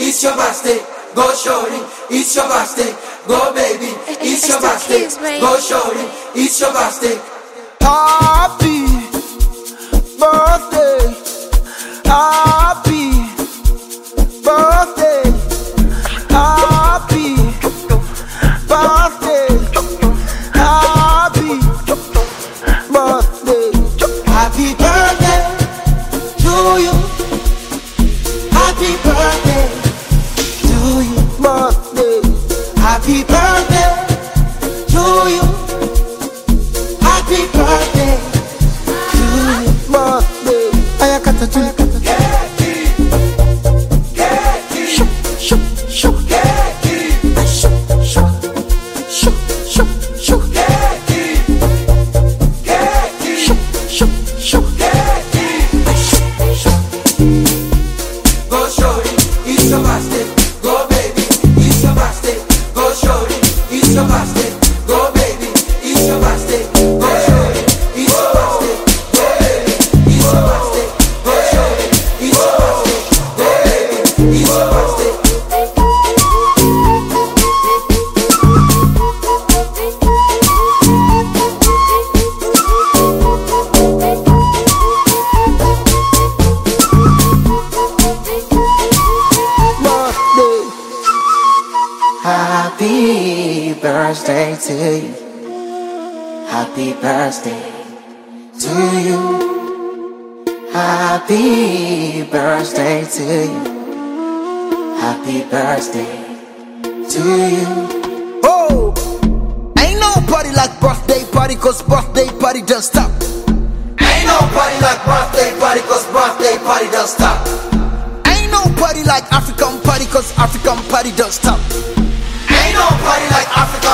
it's your birthday. Go shorty, it's your birthday. Go baby, it's your birthday. Go shorty, it's your birthday. Happy birthday, happy birthday, happy birthday, happy birthday, Happy birthday to you. Happy birthday to you. birthday, Happy birthday to you. Happy birthday to you. birthday. Ayakata tuli kata. Shoo, shoo, shoo. Shoo, shoo, shoo, shoo, shoo. Shoo, shoo, shoo. Go shorty, it's your birthday. Go baby, it's your birthday. Go shorty, it's your birthday. Go baby, it's your birthday. Go shorty, it's your birthday. Go baby, it's your birthday. Go shorty, it's your birthday. Go baby, it's your birthday. Birthday. Happy birthday to you. Happy birthday to you. Happy birthday to you. Happy birthday to you. Oh, ain't no party like birthday party, cause birthday party don't stop. Ain't no party like birthday party, cause birthday party don't stop. Ain't no party like African party, cause African party don't stop. Ain't no party like African